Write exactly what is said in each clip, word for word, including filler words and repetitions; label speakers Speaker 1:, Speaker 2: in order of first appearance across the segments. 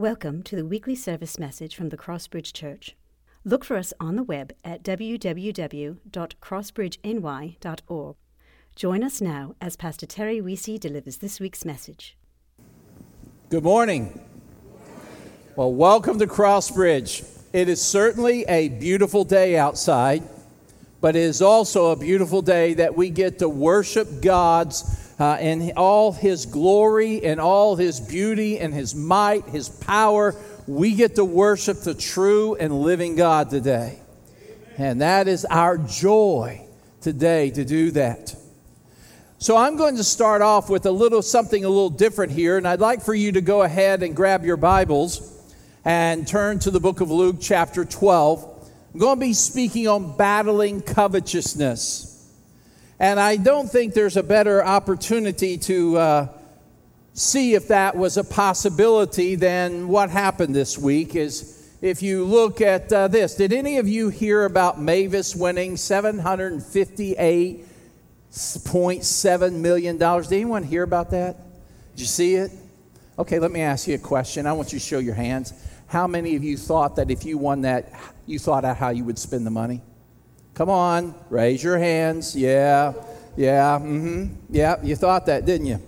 Speaker 1: Welcome to the weekly service message from the Crossbridge Church. Look for us on the web at w w w dot crossbridge n y dot org. Join us now as Pastor Terry Weesey delivers this week's message.
Speaker 2: Good morning. Well, welcome to Crossbridge. It is certainly a beautiful day outside, but it is also a beautiful day that we get to worship God's uh, in all His glory and all His beauty and His might, His power. We get to worship the true and living God today. And that is our joy today to do that. So I'm going to start off with a little something a little different here, and I'd like for you to go ahead and grab your Bibles and turn to the book of Luke chapter twelve. I'm going to be speaking on battling covetousness. And I don't think there's a better opportunity to uh, see if that was a possibility than what happened this week is if you look at uh, this. Did any of you hear about Mavis winning seven hundred fifty-eight point seven million dollars? Did anyone hear about that? Did you see it? Okay, let me ask you a question. I want you to show your hands. How many of you thought that if you won that, you thought out how you would spend the money? Come on, raise your hands. Yeah, yeah, mm-hmm. Yeah, you thought that, didn't you?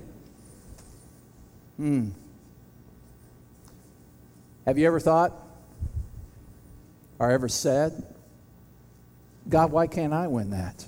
Speaker 2: Hmm. Have you ever thought or ever said, God, why can't I win that?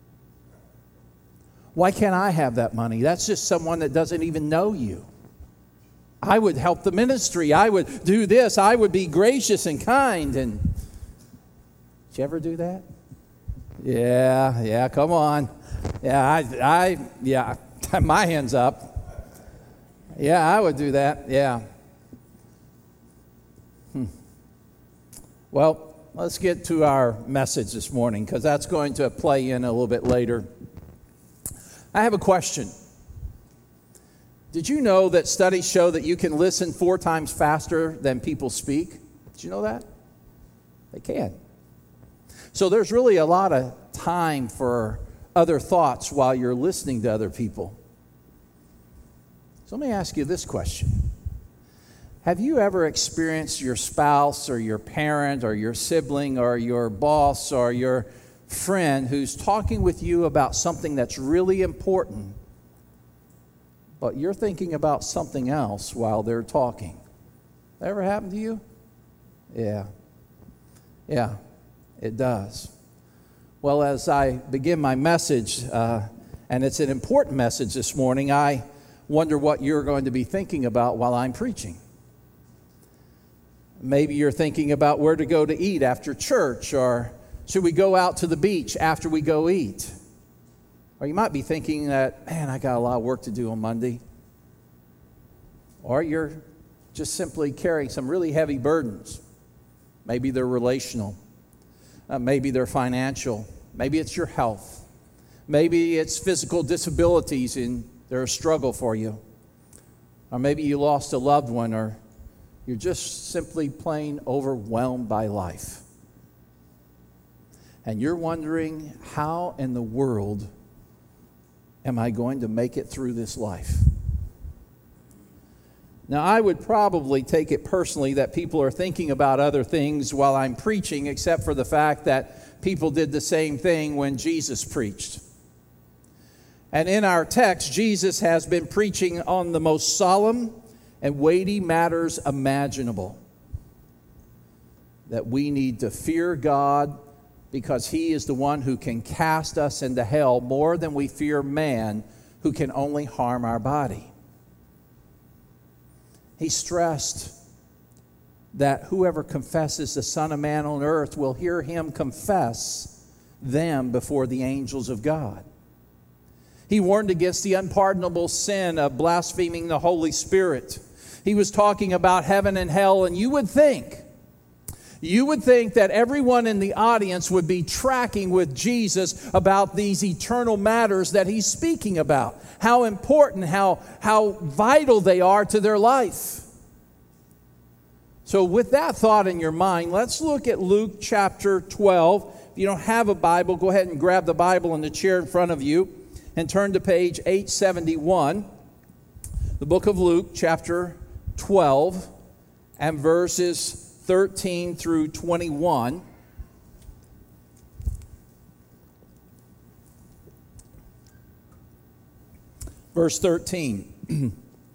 Speaker 2: Why can't I have that money? That's just someone that doesn't even know you. I would help the ministry. I would do this. I would be gracious and kind. And did you ever do that? Yeah, yeah, come on. Yeah, I, I, yeah, my hand's up. Yeah, I would do that. Yeah. Hmm. Well, let's get to our message this morning because that's going to play in a little bit later. I have a question. Did you know that studies show that you can listen four times faster than people speak? Did you know that? They can. So there's really a lot of time for other thoughts while you're listening to other people. So let me ask you this question. Have you ever experienced your spouse or your parent or your sibling or your boss or your friend who's talking with you about something that's really important, but you're thinking about something else while they're talking? That ever happened to you? Yeah. Yeah, it does. Well, as I begin my message, uh, and it's an important message this morning, I wonder what you're going to be thinking about while I'm preaching. Maybe you're thinking about where to go to eat after church, or should we go out to the beach after we go eat? Or you might be thinking that, man, I got a lot of work to do on Monday. Or you're just simply carrying some really heavy burdens. Maybe they're relational. Uh, maybe they're financial. Maybe it's your health. Maybe it's physical disabilities and they're a struggle for you. Or maybe you lost a loved one, or you're just simply plain overwhelmed by life. And you're wondering, how in the world am I going to make it through this life? Now, I would probably take it personally that people are thinking about other things while I'm preaching, except for the fact that people did the same thing when Jesus preached. And in our text, Jesus has been preaching on the most solemn and weighty matters imaginable. That we need to fear God because He is the one who can cast us into hell more than we fear man who can only harm our body. He stressed that whoever confesses the Son of Man on earth will hear Him confess them before the angels of God. He warned against the unpardonable sin of blaspheming the Holy Spirit. He was talking about heaven and hell, and you would think, you would think that everyone in the audience would be tracking with Jesus about these eternal matters that He's speaking about. How important, how, how vital they are to their life. So with that thought in your mind, let's look at Luke chapter twelve. If you don't have a Bible, go ahead and grab the Bible in the chair in front of you and turn to page eight seventy-one. The book of Luke chapter twelve and verses thirteen through twenty-one. Verse thirteen.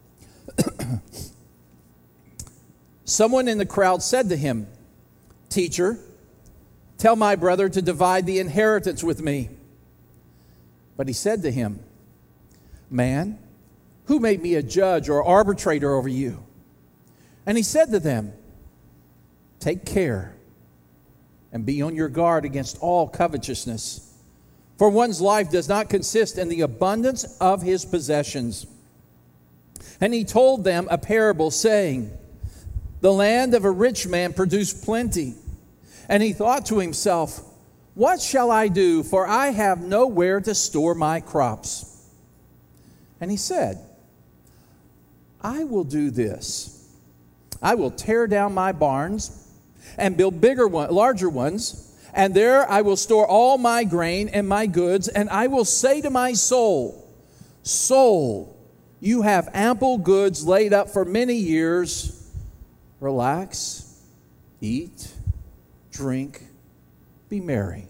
Speaker 2: Someone in the crowd said to him, "Teacher, tell my brother to divide the inheritance with me." But he said to him, "Man, who made me a judge or arbitrator over you?" And he said to them, "Take care and be on your guard against all covetousness. For one's life does not consist in the abundance of his possessions." And he told them a parable, saying, "The land of a rich man produced plenty. And he thought to himself, 'What shall I do? For I have nowhere to store my crops.' And he said, 'I will do this. I will tear down my barns and build bigger ones, larger ones, and there I will store all my grain and my goods, and I will say to my soul, Soul, you have ample goods laid up for many years. Relax, eat, drink, be merry.'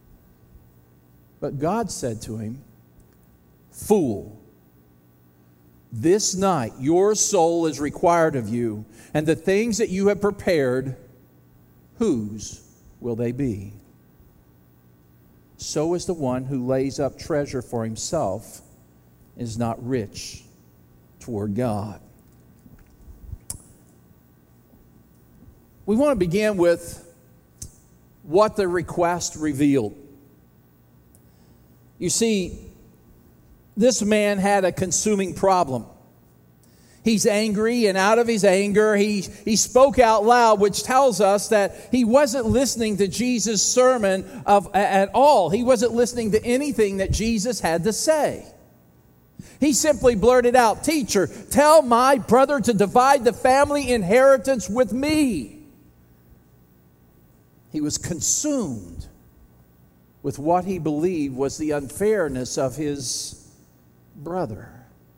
Speaker 2: But God said to him, 'Fool, this night your soul is required of you, and the things that you have prepared, whose will they be? So is the one who lays up treasure for himself is not rich toward God.'" We want to begin with what the request revealed. You see, this man had a consuming problem. He's angry, and out of his anger, he, he spoke out loud, which tells us that he wasn't listening to Jesus' sermon of, at all. He wasn't listening to anything that Jesus had to say. He simply blurted out, "Teacher, tell my brother to divide the family inheritance with me." He was consumed with what he believed was the unfairness of his brother.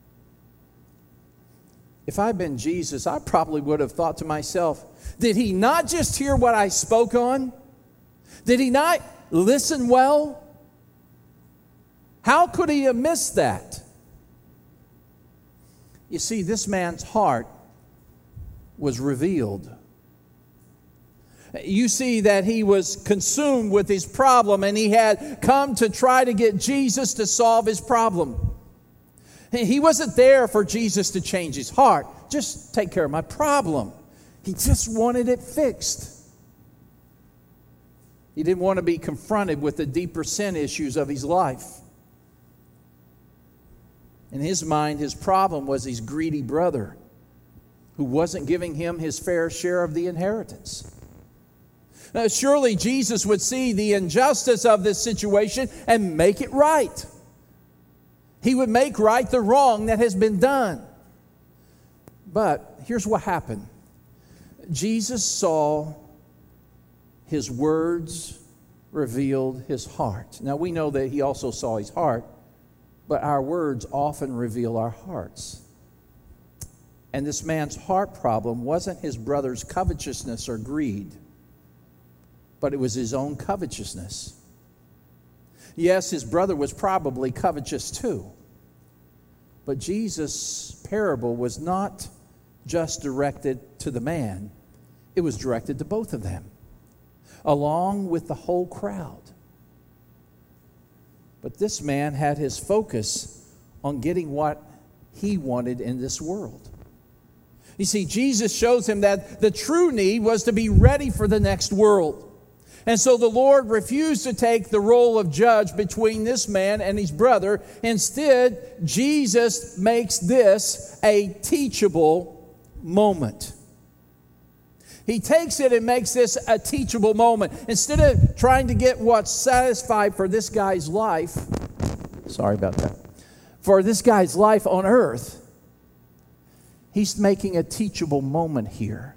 Speaker 2: If I'd been Jesus, I probably would have thought to myself, did he not just hear what I spoke on? Did he not listen well? How could he have missed that? You see, this man's heart was revealed. You see that he was consumed with his problem, and he had come to try to get Jesus to solve his problem. He wasn't there for Jesus to change his heart. Just take care of my problem. He just wanted it fixed. He didn't want to be confronted with the deeper sin issues of his life. In his mind, his problem was his greedy brother who wasn't giving him his fair share of the inheritance. Now, surely Jesus would see the injustice of this situation and make it right. He would make right the wrong that has been done. But here's what happened. Jesus saw his words revealed his heart. Now, we know that he also saw his heart, but our words often reveal our hearts. And this man's heart problem wasn't his brother's covetousness or greed, but it was his own covetousness. Yes, his brother was probably covetous too. But Jesus' parable was not just directed to the man. It was directed to both of them, along with the whole crowd. But this man had his focus on getting what he wanted in this world. You see, Jesus shows him that the true need was to be ready for the next world. And so the Lord refused to take the role of judge between this man and his brother. Instead, Jesus makes this a teachable moment. He takes it and makes this a teachable moment. Instead of trying to get what's satisfied for this guy's life, sorry about that, for this guy's life on earth, he's making a teachable moment here.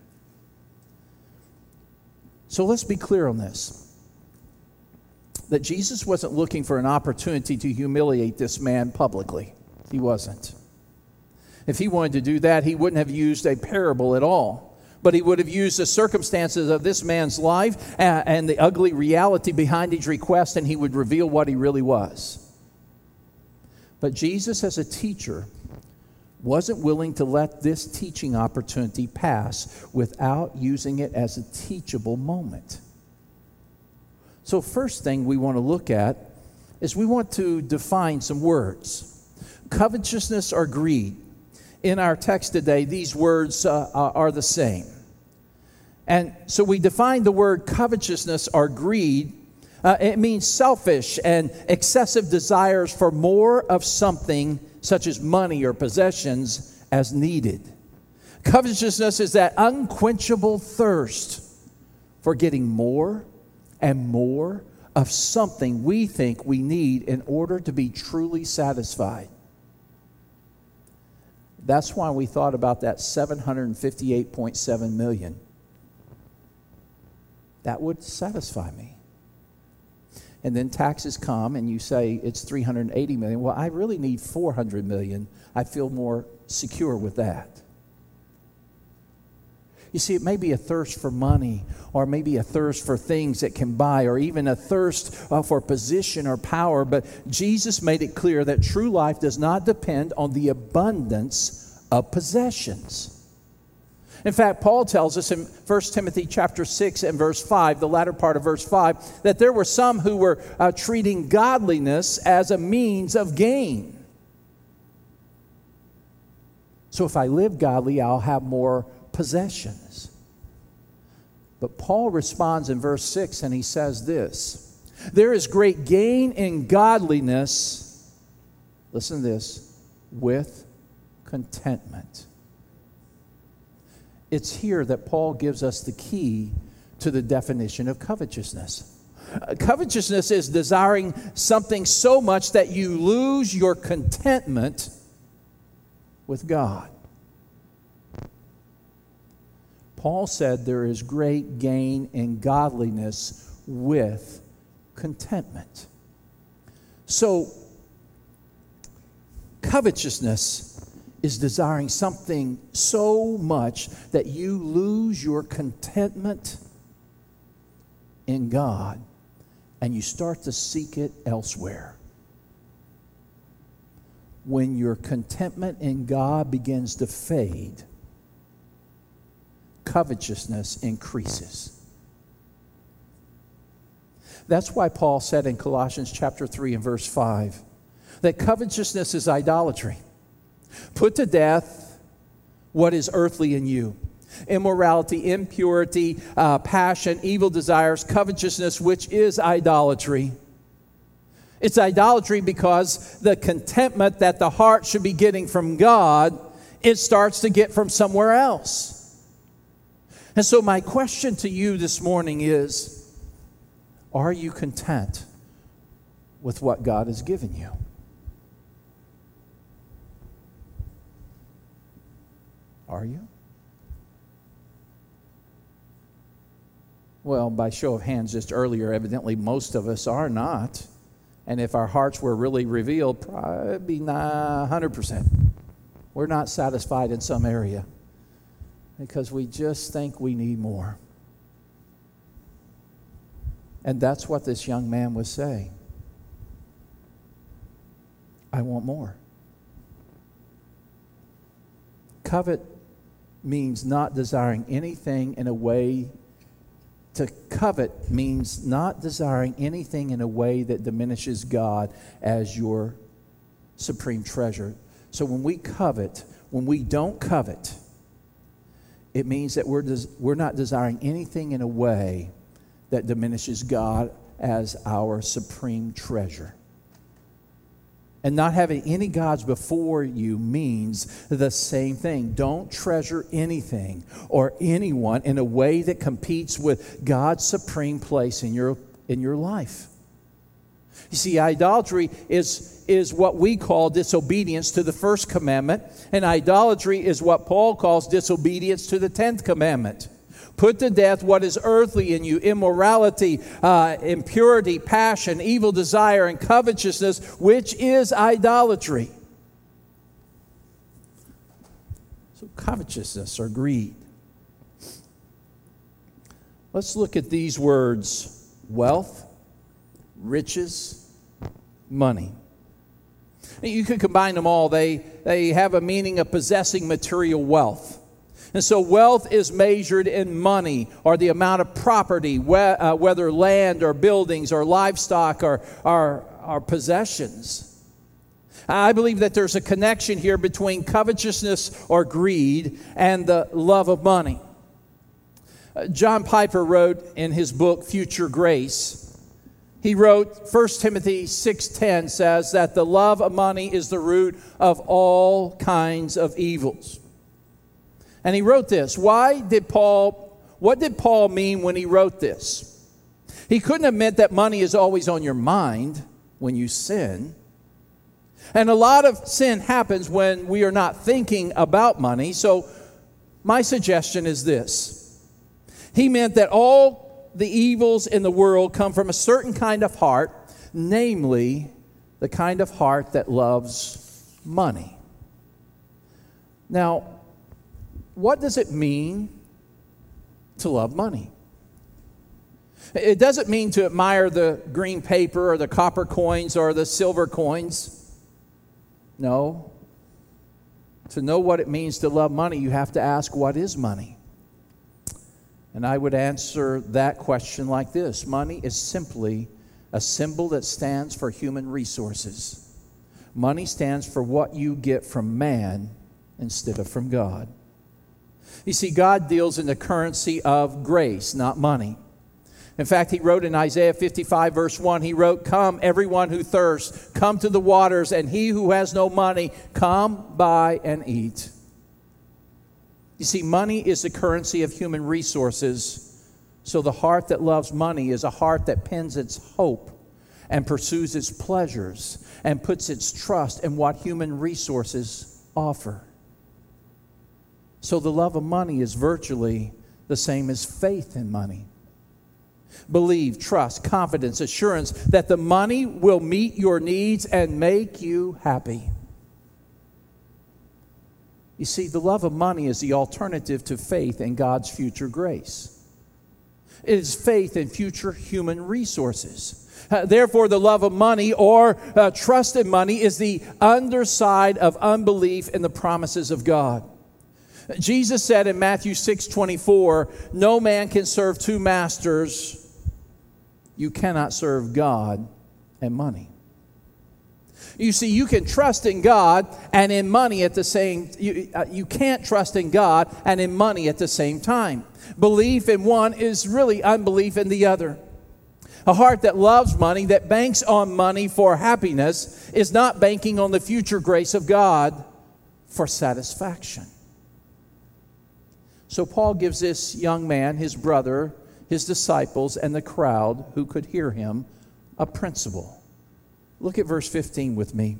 Speaker 2: So let's be clear on this, that Jesus wasn't looking for an opportunity to humiliate this man publicly. He wasn't. If he wanted to do that, he wouldn't have used a parable at all. but he would have used the circumstances of this man's life and, and the ugly reality behind his request, and he would reveal what he really was. But Jesus, as a teacher, wasn't willing to let this teaching opportunity pass without using it as a teachable moment. So first thing we want to look at is we want to define some words. Covetousness or greed. In our text today, these words uh, are the same. And so we define the word covetousness or greed. Uh, it means selfish and excessive desires for more of something, such as money or possessions, as needed. Covetousness is that unquenchable thirst for getting more and more of something we think we need in order to be truly satisfied. That's why we thought about that seven hundred fifty-eight point seven million. That would satisfy me. And then taxes come and you say it's three hundred eighty million. Well, I really need four hundred million. I feel more secure with that. You see, it may be a thirst for money, or maybe a thirst for things that can buy, or even a thirst uh, for position or power. But Jesus made it clear that true life does not depend on the abundance of possessions. In fact, Paul tells us in First Timothy chapter six and verse five, the latter part of verse five, that there were some who were uh, treating godliness as a means of gain. So if I live godly, I'll have more possessions. But Paul responds in verse six and he says this: there is great gain in godliness, listen to this, with contentment. It's here that Paul gives us the key to the definition of covetousness. Uh, covetousness is desiring something so much that you lose your contentment with God. Paul said there is great gain in godliness with contentment. So, covetousness is desiring something so much that you lose your contentment in God and you start to seek it elsewhere. When your contentment in God begins to fade, covetousness increases. That's why Paul said in Colossians chapter three and verse five that covetousness is idolatry. Put to death what is earthly in you: immorality, impurity, uh, passion, evil desires, covetousness, which is idolatry. It's idolatry because the contentment that the heart should be getting from God, it starts to get from somewhere else. And so my question to you this morning is, are you content with what God has given you? Are you? Well, by show of hands just earlier, evidently most of us are not. And if our hearts were really revealed, probably not one hundred percent. We're not satisfied in some area because we just think we need more. And that's what this young man was saying. I want more. Covet means not desiring anything in a way, to covet means not desiring anything in a way that diminishes God as your supreme treasure. So when we covet, when we don't covet, it means that we're des- we're not desiring anything in a way that diminishes God as our supreme treasure. And not having any gods before you means the same thing. Don't treasure anything or anyone in a way that competes with God's supreme place in your, in your life. You see, idolatry is, is what we call disobedience to the first commandment, and idolatry is what Paul calls disobedience to the tenth commandment. Put to death what is earthly in you: immorality, uh, impurity, passion, evil desire, and covetousness, which is idolatry. So covetousness or greed. Let's look at these words: wealth, riches, money. You could combine them all. They, they have a meaning of possessing material wealth. And so wealth is measured in money, or the amount of property, whether land or buildings or livestock or, or, or possessions. I believe that there's a connection here between covetousness or greed and the love of money. John Piper wrote in his book, Future Grace, he wrote, First Timothy six ten says that the love of money is the root of all kinds of evils. And he wrote this. Why did Paul, what did Paul mean when he wrote this? He couldn't have meant that money is always on your mind when you sin. And a lot of sin happens when we are not thinking about money. So my suggestion is this. He meant that all the evils in the world come from a certain kind of heart, namely the kind of heart that loves money. Now, what does it mean to love money? It doesn't mean to admire the green paper or the copper coins or the silver coins. No. To know what it means to love money, you have to ask, what is money? And I would answer that question like this. Money is simply a symbol that stands for human resources. Money stands for what you get from man instead of from God. You see, God deals in the currency of grace, not money. In fact, he wrote in Isaiah fifty-five, verse one, he wrote, "Come, everyone who thirsts, come to the waters, and he who has no money, come buy and eat." You see, money is the currency of human resources, so the heart that loves money is a heart that pins its hope and pursues its pleasures and puts its trust in what human resources offer. So the love of money is virtually the same as faith in money. Believe, trust, confidence, assurance that the money will meet your needs and make you happy. You see, the love of money is the alternative to faith in God's future grace. It is faith in future human resources. Uh, therefore, the love of money or uh, trust in money is the underside of unbelief in the promises of God. Jesus said in Matthew six twenty-four, "No man can serve two masters. You cannot serve God and money." You see, you can trust in God and in money at the same you, uh, you can't trust in God and in money at the same time. Belief in one is really unbelief in the other. A heart that loves money, that banks on money for happiness, is not banking on the future grace of God for satisfaction. So Paul gives this young man, his brother, his disciples, and the crowd who could hear him a principle. Look at verse fifteen with me.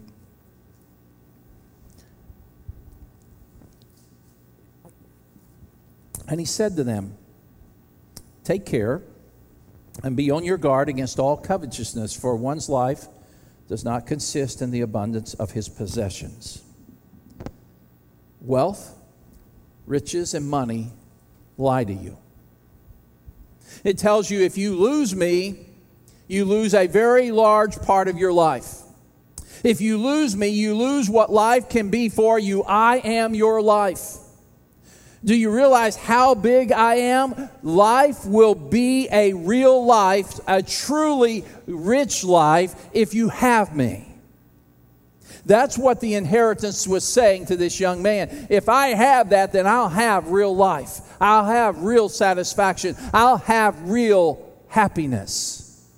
Speaker 2: And he said to them, "Take care and be on your guard against all covetousness, for one's life does not consist in the abundance of his possessions." Wealth, riches, and money lie to you. It tells you if you lose me, you lose a very large part of your life. If you lose me, you lose what life can be for you. I am your life. Do you realize how big I am? Life will be a real life, a truly rich life, if you have me. That's what the inheritance was saying to this young man. If I have that, then I'll have real life. I'll have real satisfaction. I'll have real happiness.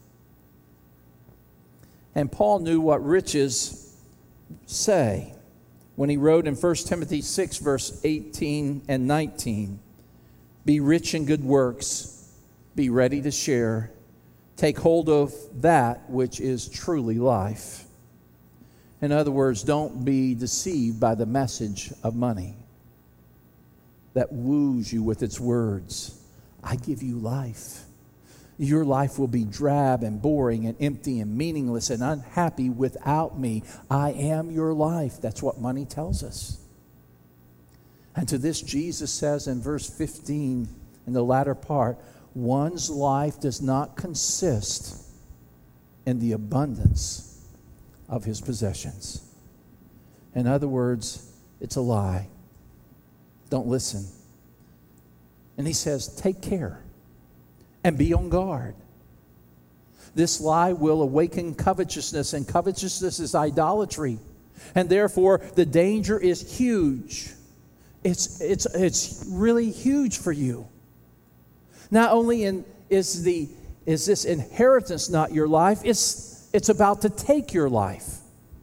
Speaker 2: And Paul knew what riches say when he wrote in First Timothy six, verse eighteen and nineteen, "Be rich in good works, be ready to share, take hold of that which is truly life." In other words, don't be deceived by the message of money that woos you with its words. I give you life. Your life will be drab and boring and empty and meaningless and unhappy without me. I am your life. That's what money tells us. And to this, Jesus says in verse fifteen, in the latter part, one's life does not consist in the abundance of his possessions. In other words, it's a lie. Don't listen. And he says, take care and be on guard. This lie will awaken covetousness, and covetousness is idolatry. And therefore, the danger is huge. It's, it's, it's really huge for you. Not only in, is, the, is this inheritance not your life, it's, it's about to take your life.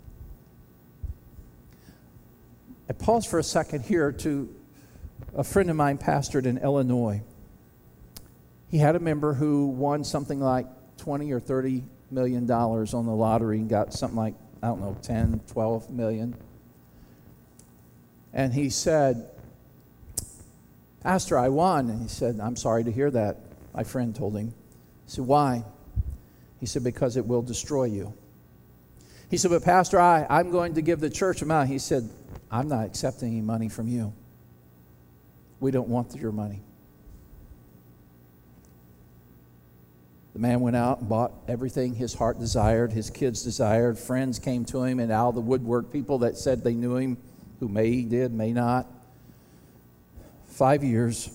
Speaker 2: I pause for a second here to a friend of mine pastored in Illinois. He had a member who won something like twenty or thirty million dollars on the lottery and got something like, I don't know, ten, twelve million. And he said, Pastor, I won. And he said, I'm sorry to hear that. My friend told him. He said, why? He said, because it will destroy you. He said, but Pastor, I, I'm going to give the church amount. He said, I'm not accepting any money from you. We don't want your money. The man went out and bought everything his heart desired, his kids desired. Friends came to him, and out of the woodwork, people that said they knew him, who may he did, may not. Five years.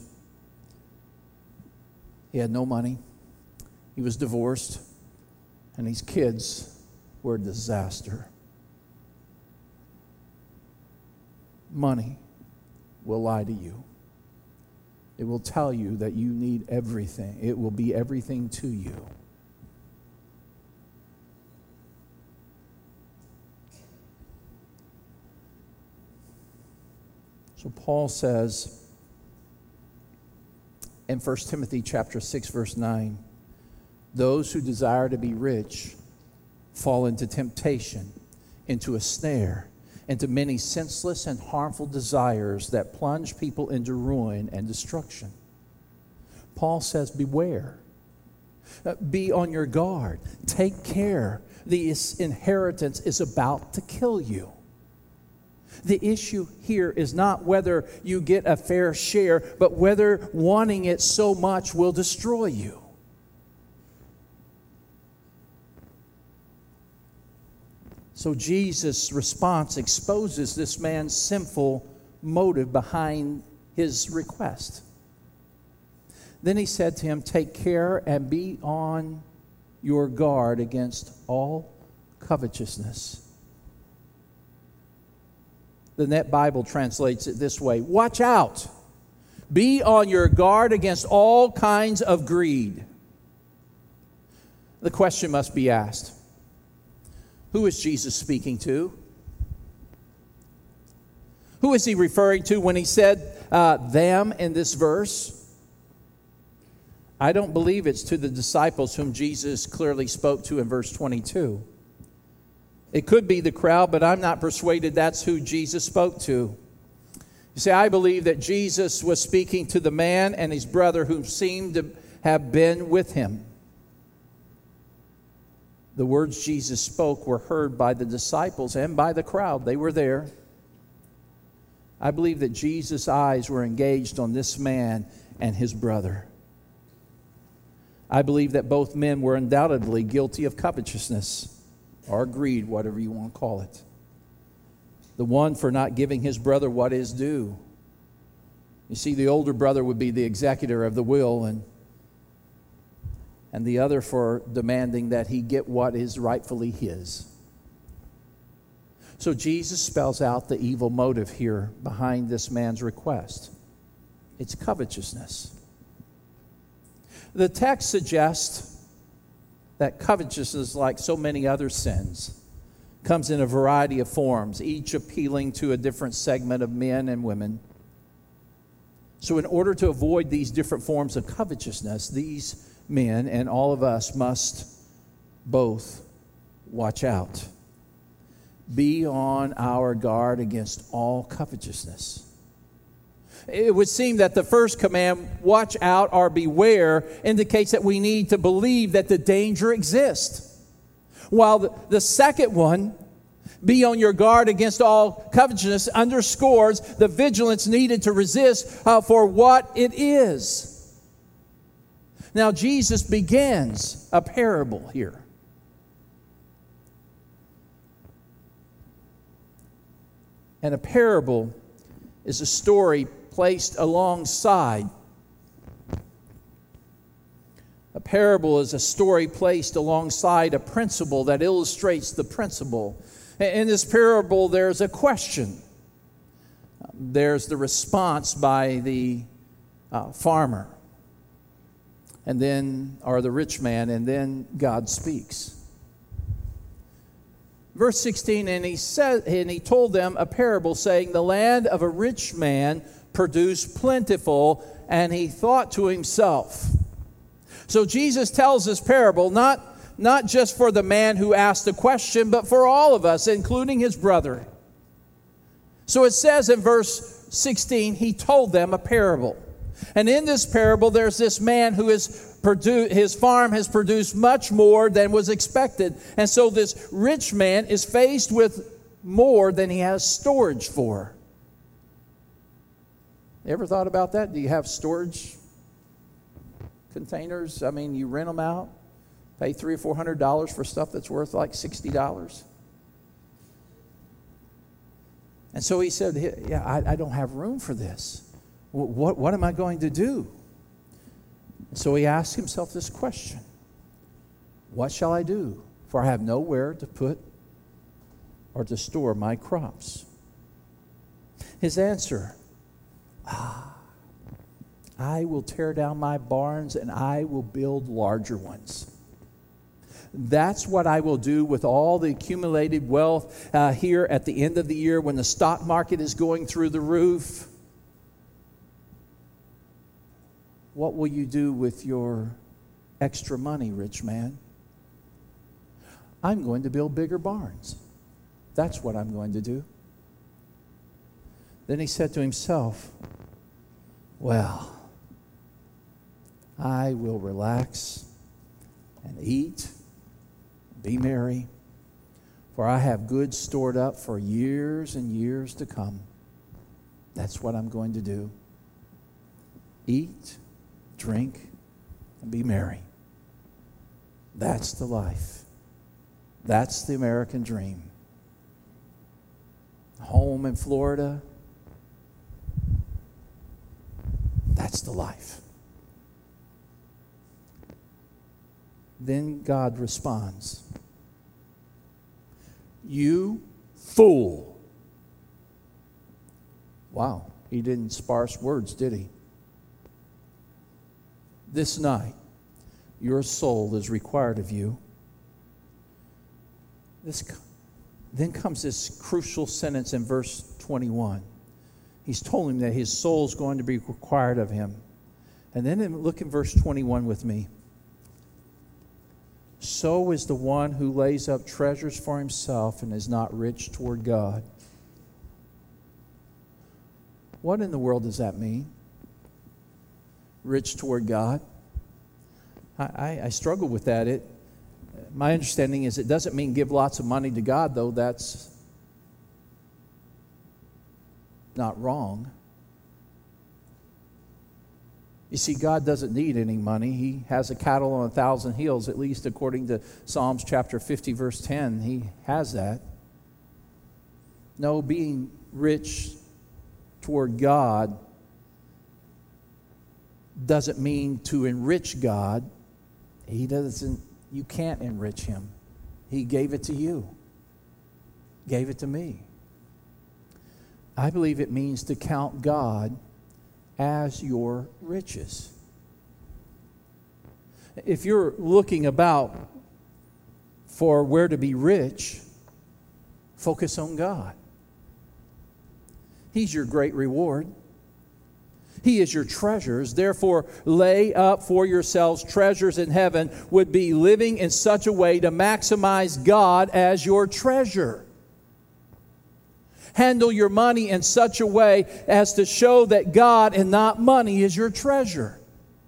Speaker 2: He had no money. He was divorced. And these kids were a disaster. Money will lie to you. It will tell you that you need everything. It will be everything to you. So Paul says in First Timothy chapter six, verse nine, those who desire to be rich fall into temptation, into a snare, into many senseless and harmful desires that plunge people into ruin and destruction. Paul says, beware. Uh, be on your guard. Take care. This inheritance is about to kill you. The issue here is not whether you get a fair share, but whether wanting it so much will destroy you. So Jesus' response exposes this man's sinful motive behind his request. Then he said to him, take care and be on your guard against all covetousness. The Net Bible translates it this way, watch out. Be on your guard against all kinds of greed. The question must be asked, who is Jesus speaking to? Who is he referring to when he said uh, them in this verse? I don't believe it's to the disciples whom Jesus clearly spoke to in verse twenty-two. It could be the crowd, but I'm not persuaded that's who Jesus spoke to. You see, I believe that Jesus was speaking to the man and his brother who seemed to have been with him. The words Jesus spoke were heard by the disciples and by the crowd. They were there. I believe that Jesus' eyes were engaged on this man and his brother. I believe that both men were undoubtedly guilty of covetousness or greed, whatever you want to call it. The one for not giving his brother what is due. You see, the older brother would be the executor of the will, and and the other for demanding that he get what is rightfully his. So Jesus spells out the evil motive here behind this man's request. It's covetousness. The text suggests that covetousness, like so many other sins, comes in a variety of forms, each appealing to a different segment of men and women. So in order to avoid these different forms of covetousness, these men and all of us must both watch out. Be on our guard against all covetousness. It would seem that the first command, watch out or beware, indicates that we need to believe that the danger exists. While the, the second one, be on your guard against all covetousness, underscores the vigilance needed to resist uh, for what it is. Now, Jesus begins a parable here. And a parable is a story placed alongside. A parable is a story placed alongside a principle that illustrates the principle. In this parable, there's a question. There's the response by the uh, farmer, and then, or the rich man, and then God speaks. Verse sixteen, and he said, and he told them a parable, saying, the land of a rich man produced plentiful, and he thought to himself. So Jesus tells this parable not, not just for the man who asked the question, but for all of us, including his brother. So it says in verse sixteen, he told them a parable. And in this parable, there's this man who is Produ- his farm has produced much more than was expected. And so this rich man is faced with more than he has storage for. You ever thought about that? Do you have storage containers? I mean, you rent them out, pay three or four hundred dollars for stuff that's worth like sixty dollars. And so he said, yeah, I, I don't have room for this. What, what, what am I going to do? So he asked himself this question: what shall I do? For I have nowhere to put or to store my crops. His answer: ah, I will tear down my barns and I will build larger ones. That's what I will do with all the accumulated wealth uh, here at the end of the year when the stock market is going through the roof. What will you do with your extra money, rich man? I'm going to build bigger barns. That's what I'm going to do. Then he said to himself, well, I will relax and eat, be merry, for I have goods stored up for years and years to come. That's what I'm going to do. Eat, drink, and be merry. That's the life. That's the American dream. Home in Florida. That's the life. Then God responds, you fool. Wow, he didn't sparse words, did he? This night, your soul is required of you. This, then comes this crucial sentence in verse twenty-one. He's told him that his soul is going to be required of him. And then look in verse twenty-one with me. So is the one who lays up treasures for himself and is not rich toward God. What in the world does that mean? Rich toward God? I, I, I struggle with that. It, my understanding is it doesn't mean give lots of money to God, though that's not wrong. You see, God doesn't need any money. He has a cattle on a thousand hills, at least according to Psalms chapter fifty, verse ten. He has that. No, being rich toward God doesn't mean to enrich God. He doesn't, you can't enrich him. He gave it to you. Gave it to me. I believe it means to count God as your riches. If you're looking about for where to be rich, focus on God. He's your great reward. He is your treasures. Therefore, lay up for yourselves treasures in heaven, would be living in such a way to maximize God as your treasure. Handle your money in such a way as to show that God and not money is your treasure.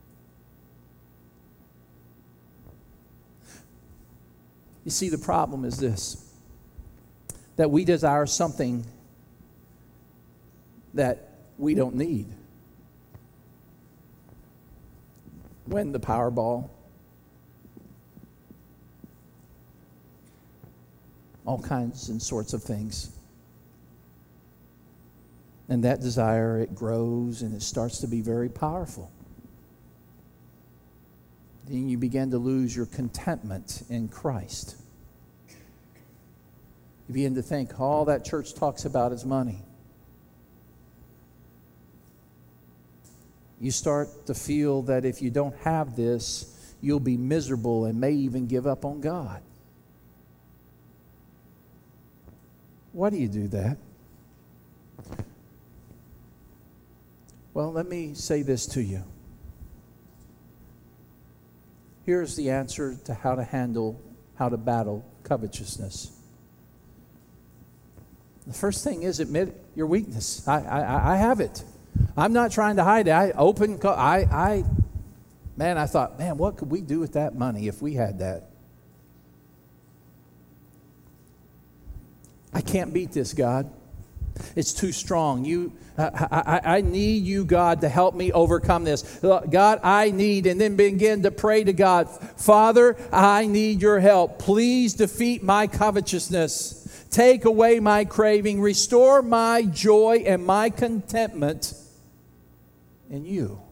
Speaker 2: You see, the problem is this, that we desire something that we don't need. win the Powerball. All kinds and sorts of things. And that desire, it grows and it starts to be very powerful. Then you begin to lose your contentment in Christ. You begin to think all that church talks about is money. You start to feel that if you don't have this, you'll be miserable and may even give up on God. Why do you do that? Well, let me say this to you. Here's the answer to how to handle, how to battle covetousness. The first thing is admit your weakness. I, I, I have it. I'm not trying to hide it. I open, I, I, man, I thought, man, what could we do with that money if we had that? I can't beat this, God. It's too strong. You, I, I, I need you, God, to help me overcome this. God, I need, and then begin to pray to God, Father, I need your help. Please defeat my covetousness. Take away my craving. Restore my joy and my contentment in you.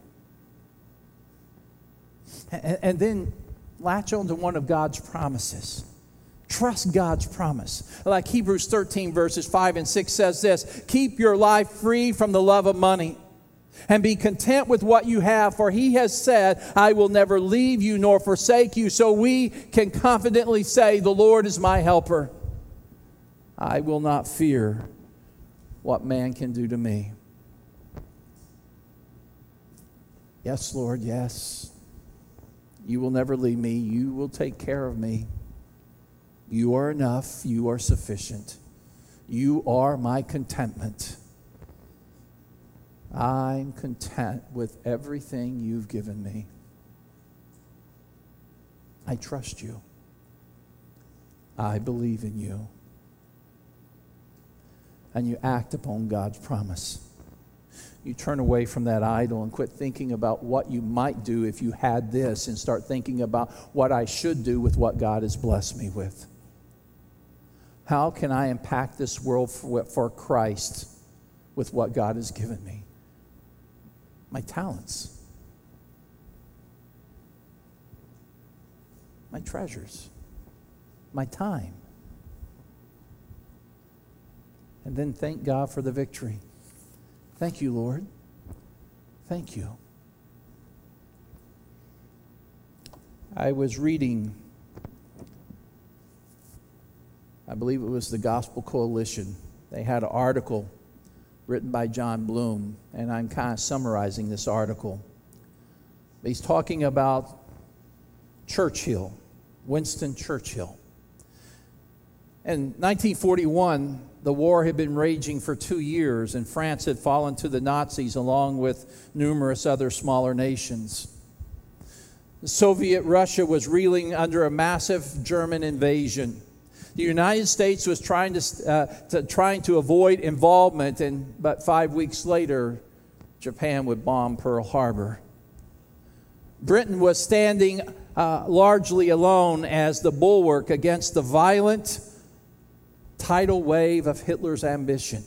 Speaker 2: And, and then latch on to one of God's promises. Trust God's promise. Like Hebrews thirteen verses five and six says this, keep your life free from the love of money and be content with what you have, for he has said, I will never leave you nor forsake you. So we can confidently say, the Lord is my helper. I will not fear what man can do to me. Yes, Lord, yes. You will never leave me. You will take care of me. You are enough. You are sufficient. You are my contentment. I'm content with everything you've given me. I trust you. I believe in you. And you act upon God's promise. You turn away from that idol and quit thinking about what you might do if you had this and start thinking about what I should do with what God has blessed me with. How can I impact this world for, for Christ with what God has given me? My talents. My treasures. My time. And then thank God for the victory. Thank you, Lord. Thank you. I was reading, I believe it was the Gospel Coalition. They had an article written by John Bloom, and I'm kind of summarizing this article. He's talking about Churchill, Winston Churchill. In nineteen forty-one, the war had been raging for two years, and France had fallen to the Nazis along with numerous other smaller nations. The Soviet Russia was reeling under a massive German invasion. The United States was trying to, uh, to trying to avoid involvement, and but five weeks later, Japan would bomb Pearl Harbor. Britain was standing uh, largely alone as the bulwark against the violent tidal wave of Hitler's ambition.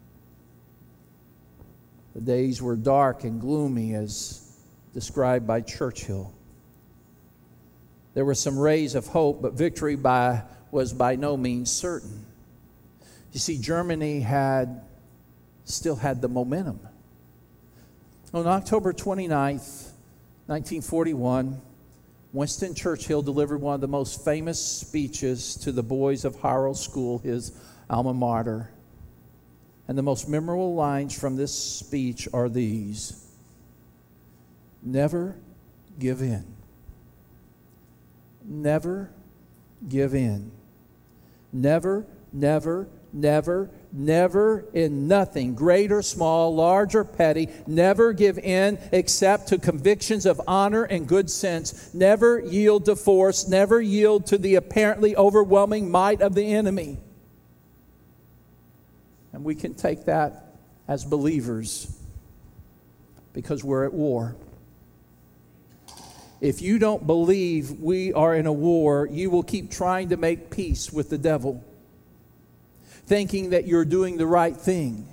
Speaker 2: The days were dark and gloomy as described by Churchill. There were some rays of hope, but victory by, was by no means certain. You see, Germany had still had the momentum. On October twenty-ninth, nineteen forty-one, Winston Churchill delivered one of the most famous speeches to the boys of Harrow School, his alma mater. And the most memorable lines from this speech are these: never give in. Never give in. Never, never, never, never in nothing, great or small, large or petty, never give in except to convictions of honor and good sense. Never yield to force, never yield to the apparently overwhelming might of the enemy. And we can take that as believers because we're at war. If you don't believe we are in a war, you will keep trying to make peace with the devil, thinking that you're doing the right thing.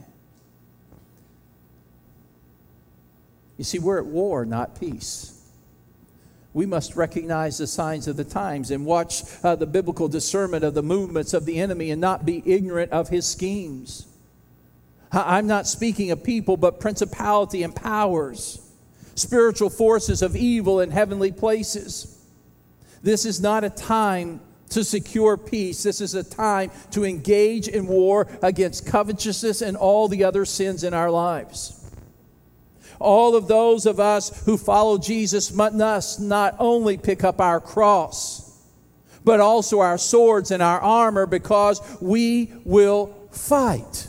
Speaker 2: You see, we're at war, not peace. We must recognize the signs of the times and watch uh, the biblical discernment of the movements of the enemy and not be ignorant of his schemes. I'm not speaking of people, but principality and powers, spiritual forces of evil in heavenly places. This is not a time to secure peace. This is a time to engage in war against covetousness and all the other sins in our lives. All of those of us who follow Jesus must not only pick up our cross, but also our swords and our armor, because we will fight.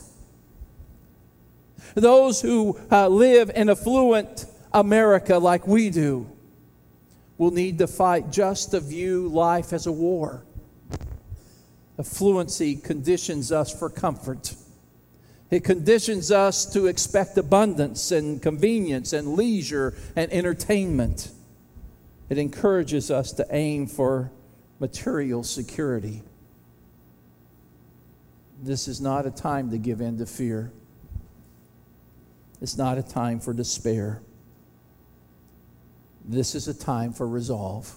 Speaker 2: Those who uh, live in affluent America like we do will need to fight just to view life as a war. Affluency conditions us for comfort. It conditions us to expect abundance and convenience and leisure and entertainment. It encourages us to aim for material security. This is not a time to give in to fear. It's not a time for despair. This is a time for resolve.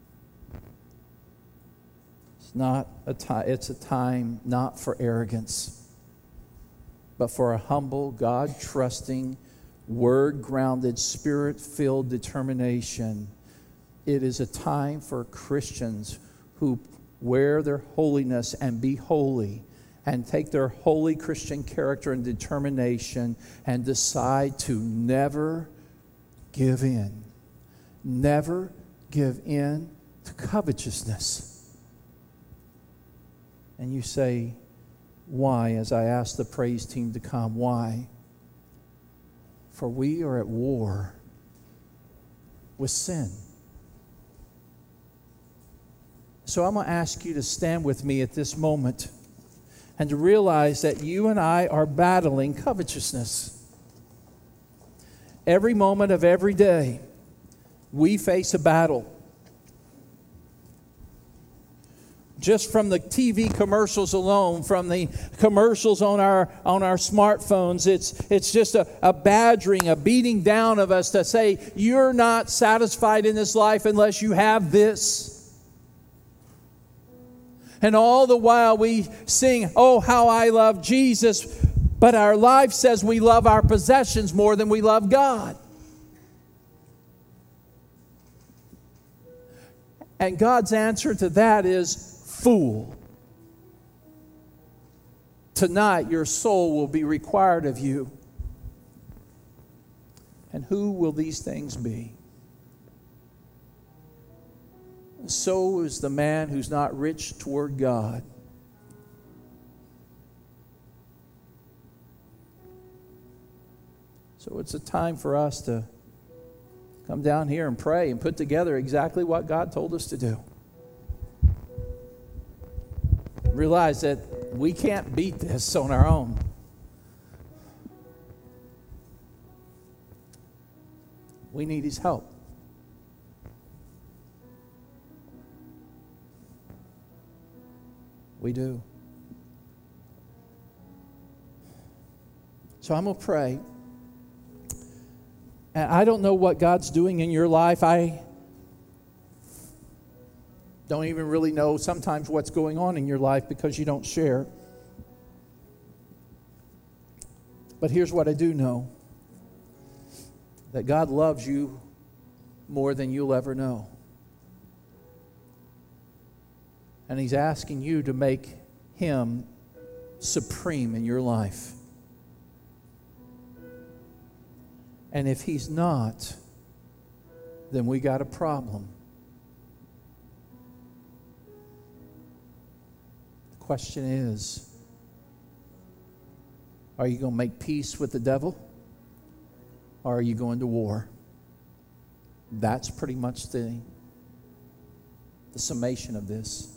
Speaker 2: It's not a time, it's a time not for arrogance, but for a humble, God-trusting, word-grounded, spirit-filled determination. It is a time for Christians who wear their holiness and be holy, and take their holy Christian character and determination and decide to never give in. Never give in to covetousness. And you say, why? As I ask the praise team to come, why? For we are at war with sin. So I'm going to ask you to stand with me at this moment and to realize that you and I are battling covetousness. Every moment of every day, we face a battle. Just from the T V commercials alone, from the commercials on our on our smartphones, it's it's just a, a badgering, a beating down of us to say, you're not satisfied in this life unless you have this. And all the while we sing, oh, how I love Jesus, but our life says we love our possessions more than we love God. And God's answer to that is, fool. Tonight your soul will be required of you. And who will these things be? So is the man who's not rich toward God. So it's a time for us to come down here and pray and put together exactly what God told us to do. Realize that we can't beat this on our own. We need His help. We do. So I'm going to pray. And I don't know what God's doing in your life. I don't even really know sometimes what's going on in your life because you don't share. But here's what I do know. That God loves you more than you'll ever know. And He's asking you to make Him supreme in your life. And if He's not, then we got a problem. The question is, are you going to make peace with the devil? Or are you going to war? That's pretty much the, the summation of this.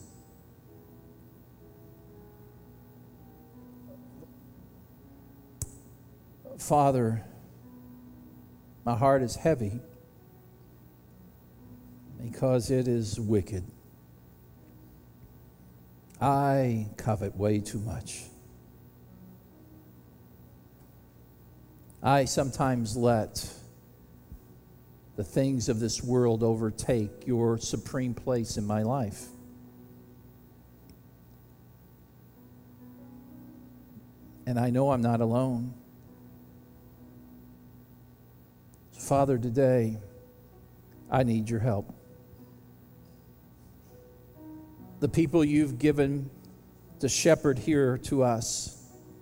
Speaker 2: Father, my heart is heavy because it is wicked. I covet way too much. I sometimes let the things of this world overtake your supreme place in my life. And I know I'm not alone. Father, today, I need your help. The people you've given to shepherd here to us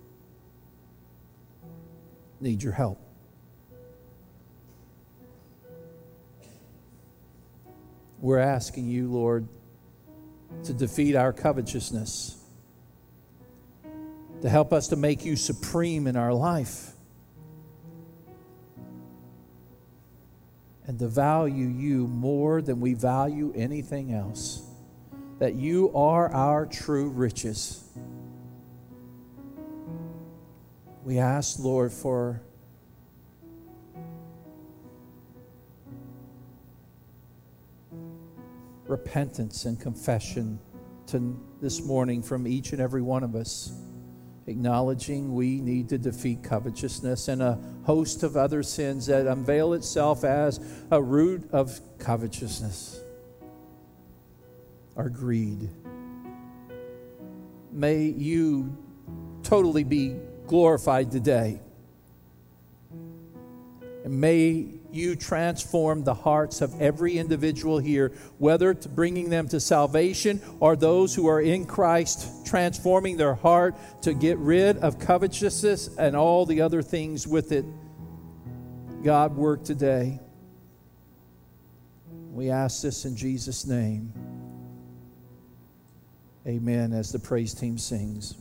Speaker 2: need your help. We're asking you, Lord, to defeat our covetousness, to help us to make you supreme in our life, and to value you more than we value anything else. That you are our true riches. We ask, Lord, for repentance and confession to this morning from each and every one of us, acknowledging we need to defeat covetousness and a host of other sins that unveil itself as a root of covetousness, our greed. May you totally be glorified today. And may you transform the hearts of every individual here, whether to bringing them to salvation or those who are in Christ, transforming their heart to get rid of covetousness and all the other things with it. God, work today. We ask this in Jesus' name. Amen, as the praise team sings.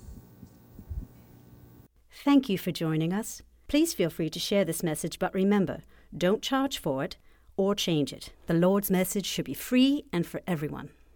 Speaker 1: Thank you for joining us. Please feel free to share this message, but remember, don't charge for it or change it. The Lord's message should be free and for everyone.